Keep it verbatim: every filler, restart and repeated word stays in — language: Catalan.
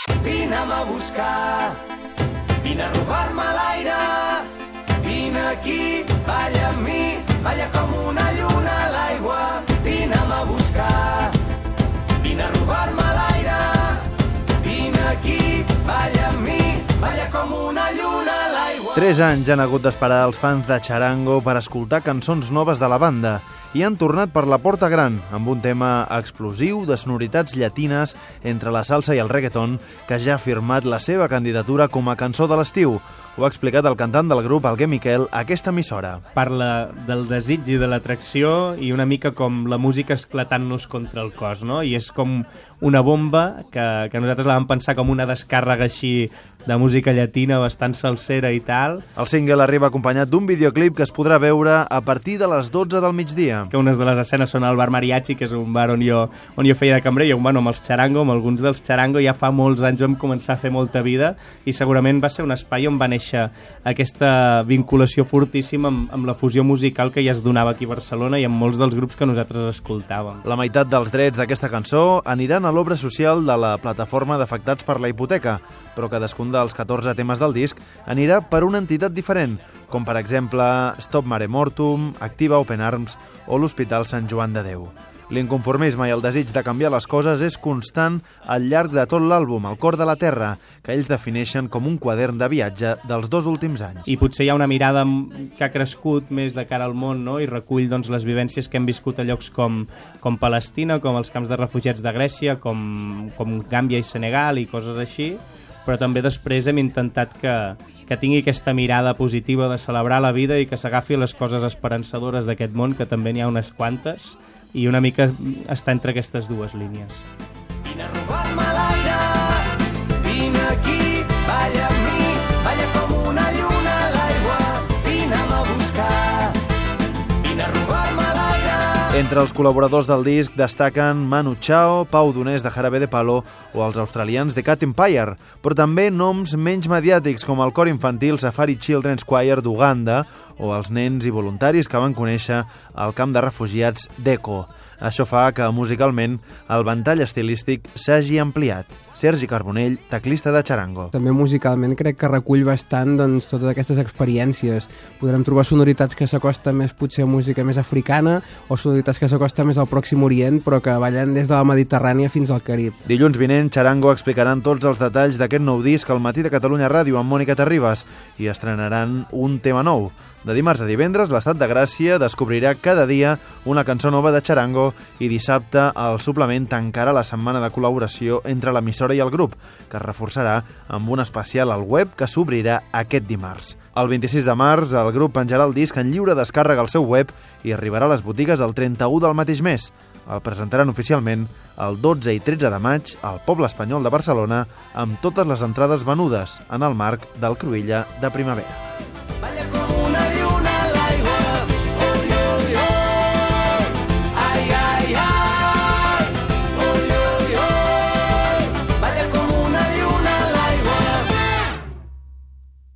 Vine'm a buscar, vine a robar-me l'aire, vine aquí, balla amb mi, balla com una lluna a l'aigua. Vine'm a buscar, vine a robar-me l'aire, vine aquí, balla amb mi, balla com una lluna a l'aigua. Tres anys han hagut d'esperar els fans de Txarango per escoltar cançons noves de la banda i han tornat per la porta gran amb un tema explosiu de sonoritats llatines entre la salsa i el reggaeton que ja ha firmat la seva candidatura com a cançó de l'estiu. Ho ha explicat el cantant del grup, Alguer Miquel, a aquesta emissora. Parla del desig i de l'atracció i una mica com la música esclatant-nos contra el cos, no? I és com una bomba que, que nosaltres la vam pensar com una descàrrega així de música llatina bastant salsera i tal. El single arriba acompanyat d'un videoclip que es podrà veure a partir de les dotze del migdia. Que unes de les escenes són al Bar Mariachi, que és un bar on jo, on jo feia de cambrer, i bueno, amb els Txarango, amb alguns dels Txarango, ja fa molts anys vam començar a fer molta vida i segurament va ser un espai on va néixer aquesta vinculació fortíssima amb, amb la fusió musical que ja es donava aquí a Barcelona i amb molts dels grups que nosaltres escoltàvem. La meitat dels drets d'aquesta cançó aniran a l'obra social de la plataforma d'afectats per la hipoteca, però cadascun dels catorze temes del disc anirà per una entitat diferent, com per exemple Stop Mare Mortum, Activa Open Arms o l'Hospital Sant Joan de Déu. L'inconformisme i el desig de canviar les coses és constant al llarg de tot l'àlbum, El cor de la terra, que ells defineixen com un quadern de viatge dels dos últims anys. I potser hi ha una mirada que ha crescut més de cara al món, no? I recull doncs, les vivències que hem viscut a llocs com, com Palestina, com els camps de refugiats de Grècia, com, com Gàmbia i Senegal i coses així, però també després hem intentat que, que tingui aquesta mirada positiva de celebrar la vida i que s'agafi les coses esperançadores d'aquest món, que també n'hi ha unes quantes, i una mica està entre aquestes dues línies. Vine a robar-me l'aire, vine aquí, balla amb mi, balla com una lluna a l'aigua. Vine'm a buscar, vine a robar-me l'aire. Entre els col·laboradors del disc destaquen Manu Chao, Pau Donés de Jarabe de Palo o els australians de Cat Empire, però també noms menys mediàtics com el cor infantil Safari Children's Choir d'Uganda o els nens i voluntaris que van conèixer al camp de refugiats d'Eco. Això fa que, musicalment, el ventall estilístic s'hagi ampliat. Sergi Carbonell, teclista de Txarango. També musicalment crec que recull bastant doncs, totes aquestes experiències. Podrem trobar sonoritats que s'acosten més potser a música més africana o sonoritats que s'acosten més al Pròxim Orient, però que ballen des de la Mediterrània fins al Carib. Dilluns vinent, Txarango explicaran tots els detalls d'aquest nou disc al Matí de Catalunya Ràdio amb Mònica Terribas i estrenaran un tema nou. De dimarts a divendres, l'Estat de Gràcia descobrirà cada dia una cançó nova de Txarango i dissabte el suplement tancarà la setmana de col·laboració entre l'emissora i el grup, que es reforçarà amb un especial al web que s'obrirà aquest dimarts. El vint-i-sis de març, el grup penjarà el disc en lliure descàrrega al seu web i arribarà a les botigues el trenta-u del mateix mes. El presentaran oficialment el dotze i tretze de maig al Poble Espanyol de Barcelona amb totes les entrades venudes en el marc del Cruïlla de Primavera.